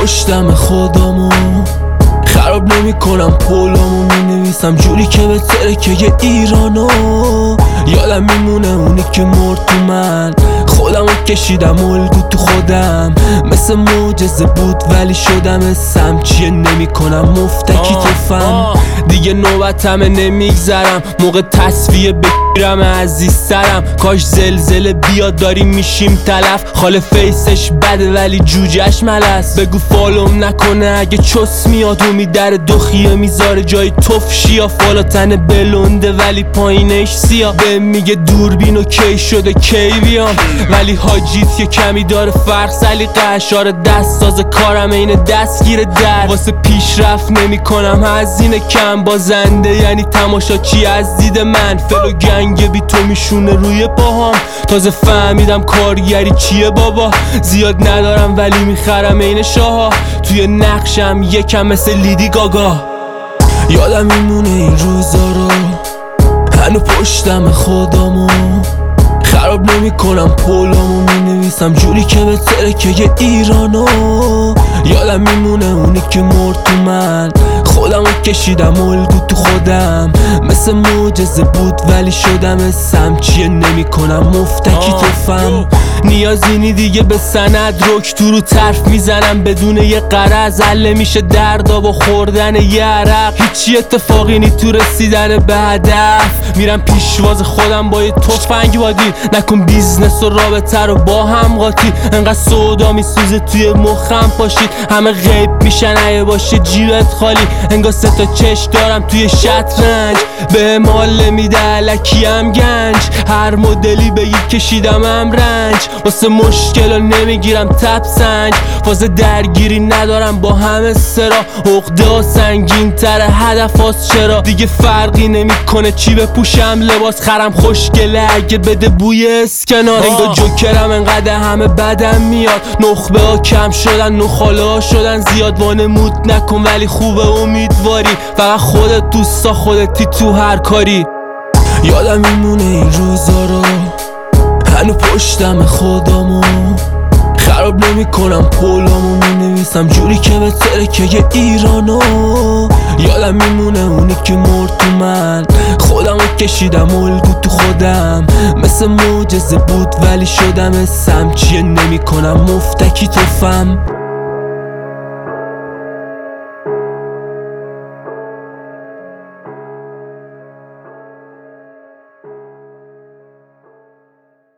پشتم خودمو خراب نمی کنم پولامو می نویسم جوری که به ترکه ایرانو یادم میمونه اونی که مرد تو من خودمو کشیدم الگو تو خودم مثل معجزه بود ولی شدم سمچیه نمی کنم مفتکی توفم دیگه نوبتمه نمیگذرم موقع تصفیه بگیرم عزیزترم کاش زلزله بیاد داریم میشیم تلف خاله فیسش بده ولی جوجهش ملس بگو فالوم نکنه اگه چس میاد و در دخیه میذاره جای تفشی یا فالا تن بلنده ولی پایینش سیاه به میگه دوربین و کی شده کی بیام ولی حاجیت که کمی داره فرق سلیقه اشاره دست ساز کارم این دستگیر در واسه پیشرفت نمی کنم هزینه کم بازنده یعنی تماشاچی از دید من فلو گنگ بی تو میشونه روی پاهام تازه فهمیدم کارگری چیه بابا زیاد ندارم ولی میخرم این شاها توی نقشم یکم مثل لیدی گاگا یادم میمونه این روزا رو هنو پشتم خودمو خراب نمی کنم پولامو می نویسم جوری که به ترکه ایرانو یادم میمونه اونی که مرد تو من خودمو کشیدم الگو تو خودم مثل معجزه بود ولی شدم سمچیه نمی کنم مفتکی توفم نیازینی دیگه به سند رک تو رو طرف میزنم بدون یه قرض حل میشه دردا با خوردن یه عرق هیچی اتفاقی نی تو رسیدن به هدف میرم پیشواز خودم با یه تفنگ وادی نکن بیزنس و رابطه رو با هم قاطی انقدر سودا میسوزه توی مخم پاشید همه غیب میشن اگه باشه جیبت خالی انگار 3 تا چشم دارم توی شطرنج به مال میده الکیم گنج هر مدلی بگی کشیدم رنج واسه مشکلا نمیگیرم تب سنج واسه درگیری ندارم با همه سرا عقده ها سنگین تره هدف هاست چرا دیگه فرقی نمیکنه چی بپوشم لباس خرم خوشگله اگه بده بوی اسکنار انگار جوکرم انقدر همه بدم میاد نخبه ها کم شدن نخاله ها شدن زیاد وانمود نکن ولی خوبه امیدواری فقط خودت دوستا خودتی تو هر کاری یادم میمونه این روزا رو هنو پشتم خودمو خراب نمی کنم پولامو می نویسم جوری که به ترکه ایرانو یادم میمونه اونی که مرد تو من خودمو کشیدم الگو تو خودم مثل معجزه بود ولی شدم سمچیه نمی کنم مفتکی توفم